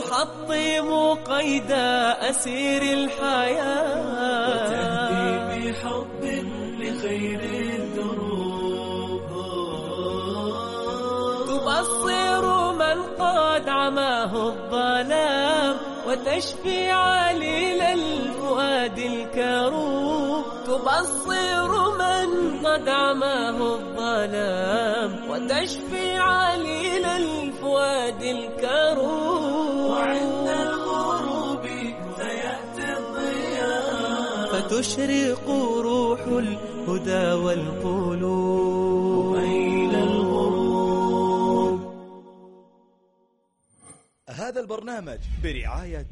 تحطم قيد أسير الحياة، وتهدي بحب لخير الدروب، تبصر من قد عماه الظلام، وتشفي عليل الفؤاد الكروب. تبصر من قد عماه الظلام، وتشفي عليل الفؤاد الكروب. وعند الغروب سيأتي الضياء، فتشرق روح الهدى والقلوب إلى الغروب. هذا البرنامج برعاية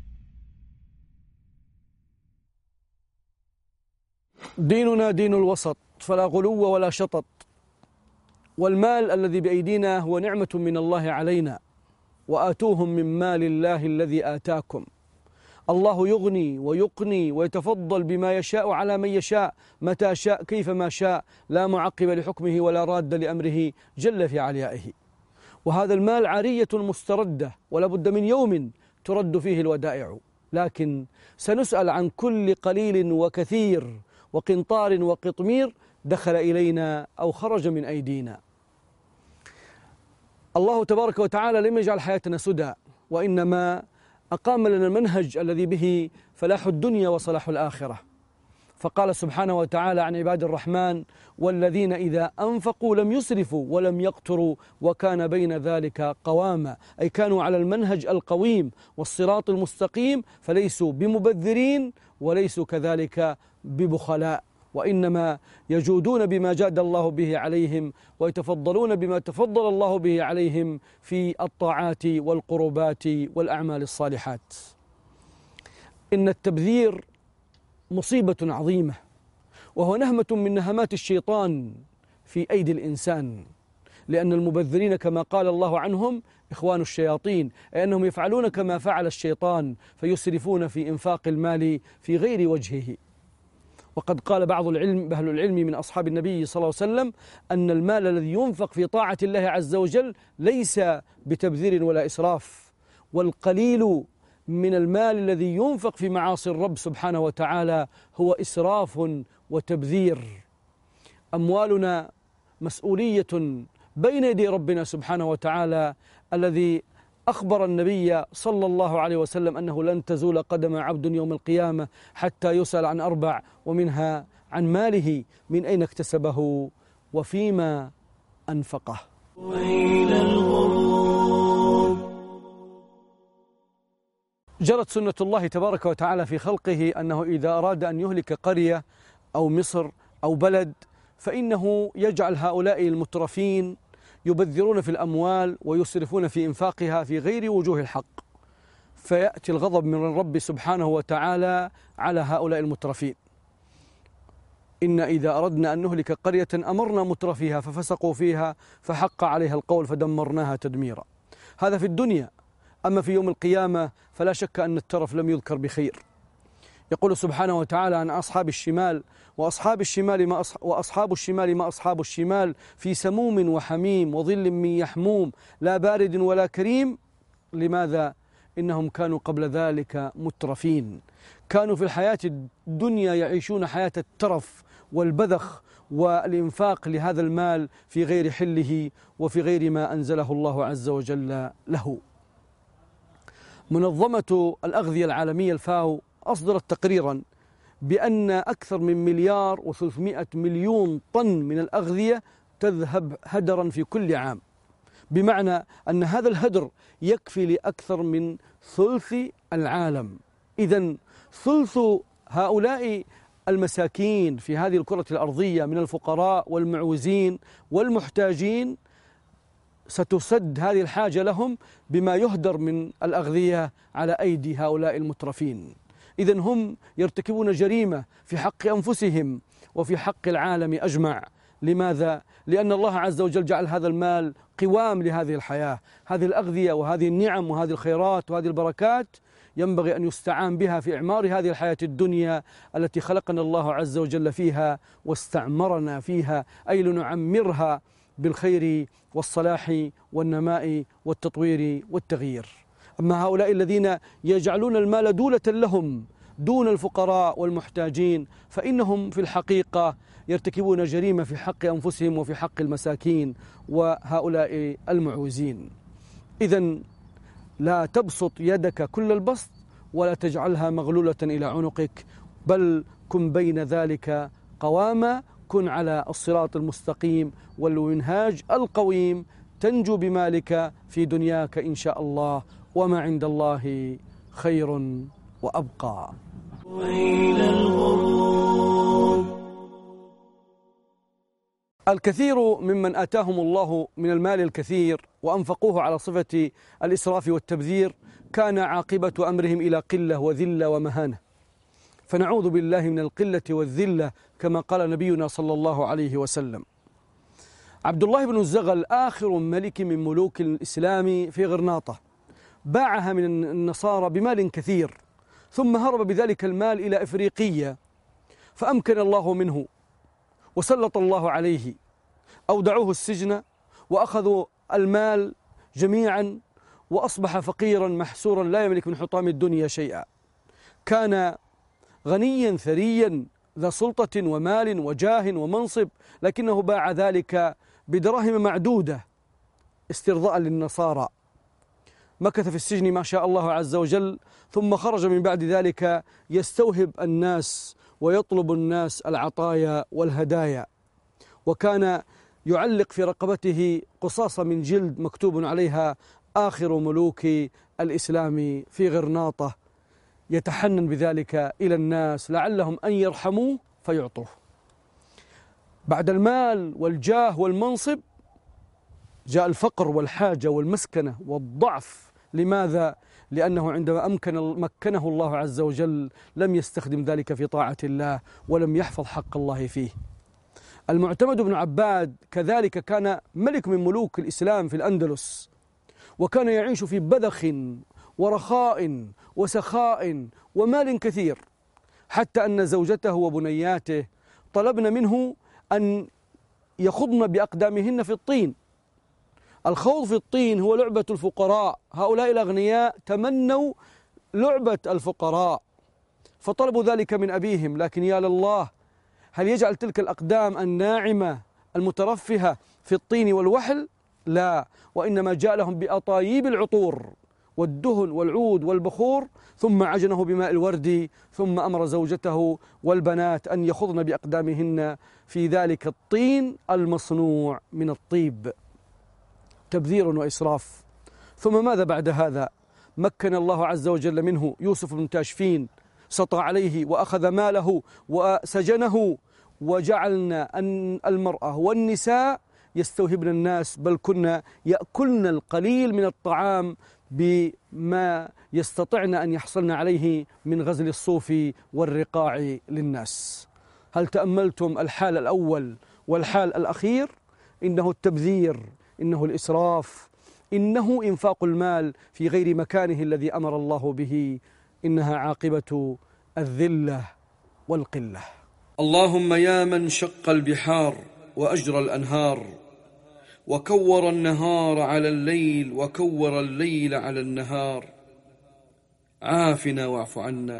ديننا دين الوسط، فلا غلو ولا شطط، والمال الذي بأيدينا هو نعمة من الله علينا، وآتوهم من مال الله الذي آتاكم. الله يغني ويقني ويتفضل بما يشاء على من يشاء متى شاء كيفما شاء، لا معقب لحكمه ولا راد لأمره جل في عليائه. وهذا المال عارية مستردة، ولا بد من يوم ترد فيه الودائع، لكن سنسأل عن كل قليل وكثير وقنطار وقطمير دخل إلينا أو خرج من أيدينا. الله تبارك وتعالى لم يجعل حياتنا سدى، وإنما أقام لنا المنهج الذي به فلاح الدنيا وصلاح الآخرة. فقال سبحانه وتعالى عن عباد الرحمن: والذين إذا أنفقوا لم يسرفوا ولم يقتروا وكان بين ذلك قواما، أي كانوا على المنهج القويم والصراط المستقيم، فليسوا بمبذرين وليسوا كذلك ببخلاء، وإنما يجودون بما جاد الله به عليهم، ويتفضلون بما تفضل الله به عليهم في الطاعات والقربات والأعمال الصالحات. إن التبذير مصيبة عظيمة، وهو نهمة من نهمات الشيطان في أيدي الإنسان، لأن المبذرين كما قال الله عنهم إخوان الشياطين، أي أنهم يفعلون كما فعل الشيطان، فيسرفون في إنفاق المال في غير وجهه. وقد قال بعض أهل العلم من أصحاب النبي صلى الله عليه وسلم أن المال الذي ينفق في طاعة الله عز وجل ليس بتبذير ولا إسراف، والقليل من المال الذي ينفق في معاصي الرب سبحانه وتعالى هو إسراف وتبذير. أموالنا مسؤولية بين يدي ربنا سبحانه وتعالى، الذي أخبر النبي صلى الله عليه وسلم أنه لن تزول قدم عبد يوم القيامة حتى يسأل عن 4، ومنها عن ماله من أين اكتسبه وفيما أنفقه. وإلى الغروب. جرت سنة الله تبارك وتعالى في خلقه أنه إذا أراد أن يهلك قرية أو مصر أو بلد فإنه يجعل هؤلاء المترفين يبذرون في الأموال ويسرفون في إنفاقها في غير وجوه الحق، فيأتي الغضب من الرب سبحانه وتعالى على هؤلاء المترفين. إن إذا أردنا أن نهلك قرية أمرنا مترفيها ففسقوا فيها فحق عليها القول فدمرناها تدميرا. هذا في الدنيا. أما في يوم القيامة فلا شك أن الترف لم يذكر بخير. يقول سبحانه وتعالى عن أصحاب الشمال: وأصحاب الشمال ما أصحاب الشمال في سموم وحميم وظل من يحموم لا بارد ولا كريم. لماذا؟ إنهم كانوا قبل ذلك مترفين، كانوا في الحياة الدنيا يعيشون حياة الترف والبذخ والإنفاق لهذا المال في غير حله وفي غير ما أنزله الله عز وجل له. منظمة الأغذية العالمية الفاو أصدرت تقريرا بأن أكثر من 1,300,000,000,000 طن من الأغذية تذهب هدرا في كل عام، بمعنى أن هذا الهدر يكفي لأكثر من ثلث العالم. إذن ثلث هؤلاء المساكين في هذه الكرة الأرضية من الفقراء والمعوزين والمحتاجين ستسد هذه الحاجة لهم بما يهدر من الأغذية على أيدي هؤلاء المترفين. إذن هم يرتكبون جريمة في حق أنفسهم وفي حق العالم أجمع. لماذا؟ لأن الله عز وجل جعل هذا المال قوام لهذه الحياة. هذه الأغذية وهذه النعم وهذه الخيرات وهذه البركات ينبغي أن يستعان بها في إعمار هذه الحياة الدنيا التي خلقنا الله عز وجل فيها واستعمرنا فيها، أي لنعمرها بالخير والصلاح والنماء والتطوير والتغيير. أما هؤلاء الذين يجعلون المال دولة لهم دون الفقراء والمحتاجين فإنهم في الحقيقة يرتكبون جريمة في حق أنفسهم وفي حق المساكين وهؤلاء المعوزين. إذن لا تبسط يدك كل البسط ولا تجعلها مغلولة إلى عنقك، بل كن بين ذلك قواما، كن على الصراط المستقيم والمنهاج القويم، تنجو بمالك في دنياك إن شاء الله، وما عند الله خير وأبقى. وإلى الغروب. الكثير ممن آتاهم الله من المال الكثير وأنفقوه على صفة الإسراف والتبذير كان عاقبة أمرهم إلى قلة وذلة ومهانة، فنعوذ بالله من القلة والذلة كما قال نبينا صلى الله عليه وسلم. عبد الله بن الزغل آخر ملك من ملوك الإسلام في غرناطة، باعها من النصارى بمال كثير، ثم هرب بذلك المال إلى إفريقية، فأمكن الله منه وسلط الله عليه، أودعوه السجن وأخذوا المال جميعا، وأصبح فقيرا محسورا لا يملك من حطام الدنيا شيئا. كان غنيا ثريا ذا سلطة ومال وجاه ومنصب، لكنه باع ذلك بدراهم معدودة استرضاء للنصارى. مكث في السجن ما شاء الله عز وجل، ثم خرج من بعد ذلك يستوهب الناس ويطلب الناس العطايا والهدايا، وكان يعلق في رقبته قصاصة من جلد مكتوب عليها آخر ملوك الإسلام في غرناطة، يتحنن بذلك إلى الناس لعلهم أن يرحموه فيعطوه. بعد المال والجاه والمنصب جاء الفقر والحاجة والمسكنة والضعف. لماذا؟ لأنه عندما مكنه الله عز وجل لم يستخدم ذلك في طاعة الله ولم يحفظ حق الله فيه. المعتمد بن عباد كذلك كان ملك من ملوك الإسلام في الأندلس، وكان يعيش في بذخ ورخاء وسخاء ومال كثير، حتى أن زوجته وبنياته طلبن منه أن يخضن بأقدامهن في الطين. الخوض في الطين هو لعبة الفقراء، هؤلاء الأغنياء تمنوا لعبة الفقراء فطلبوا ذلك من أبيهم، لكن يا لله، هل يجعل تلك الأقدام الناعمة المترفهة في الطين والوحل؟ لا، وإنما جاء لهم بأطايب العطور والدهن والعود والبخور، ثم عجنه بماء الورد، ثم أمر زوجته والبنات أن يخضن بأقدامهن في ذلك الطين المصنوع من الطيب. تبذير وإسراف. ثم ماذا بعد هذا؟ مكن الله عز وجل منه يوسف بن تاشفين، سطى عليه وأخذ ماله وسجنه، وجعلنا أن المرأة والنساء يستوهبن الناس، بل كنا يأكلن القليل من الطعام بما يستطعن أن يحصلن عليه من غزل الصوف والرقاع للناس. هل تأملتم الحال الأول والحال الأخير؟ إنه التبذير، إنه الإسراف، إنه إنفاق المال في غير مكانه الذي أمر الله به، إنها عاقبة الذلة والقلة. اللهم يا من شق البحار وأجرى الأنهار، وكور النهار على الليل وكور الليل على النهار، عافنا واعف عنا،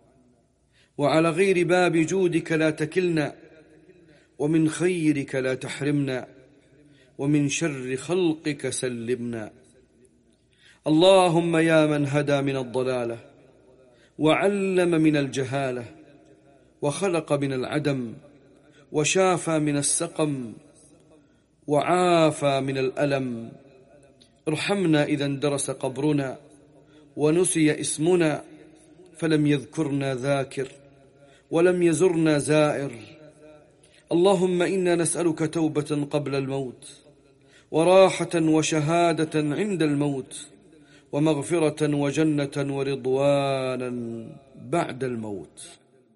وعلى غير باب جودك لا تكلنا، ومن خيرك لا تحرمنا، ومن شر خلقك سلمنا. اللهم يا من هدى من الضلالة، وعلم من الجهالة، وخلق من العدم، وشافى من السقم، وعافى من الألم، ارحمنا إذا اندرس قبرنا ونسي اسمنا، فلم يذكرنا ذاكر ولم يزرنا زائر. اللهم إنا نسألك توبة قبل الموت، وراحة وشهادة عند الموت، ومغفرة وجنة ورضوانا بعد الموت.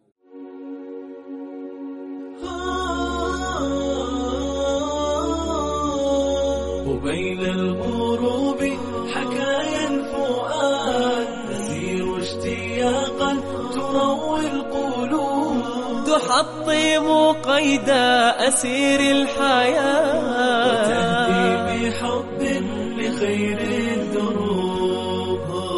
وبين الغروب حكايا الفؤاد تسير اشتياقا تروي القلوب، تحطم قيد أسير الحياة، وتهدي بحب لخير الدروب.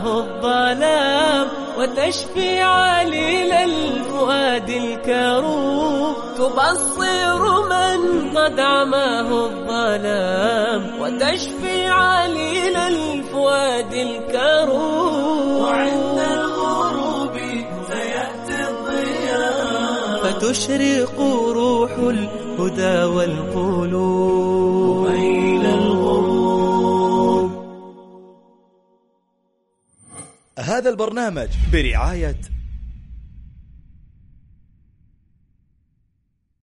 عماه الظلام وتشفي عليل الفؤاد الكروب تبصر من قد عماه الظلام وتشفي عليل الفؤاد الكروب وعند الغروب سيأتي الضياء فتشرق روح الهدى والقلوب إلى الغروب. هذا البرنامج برعاية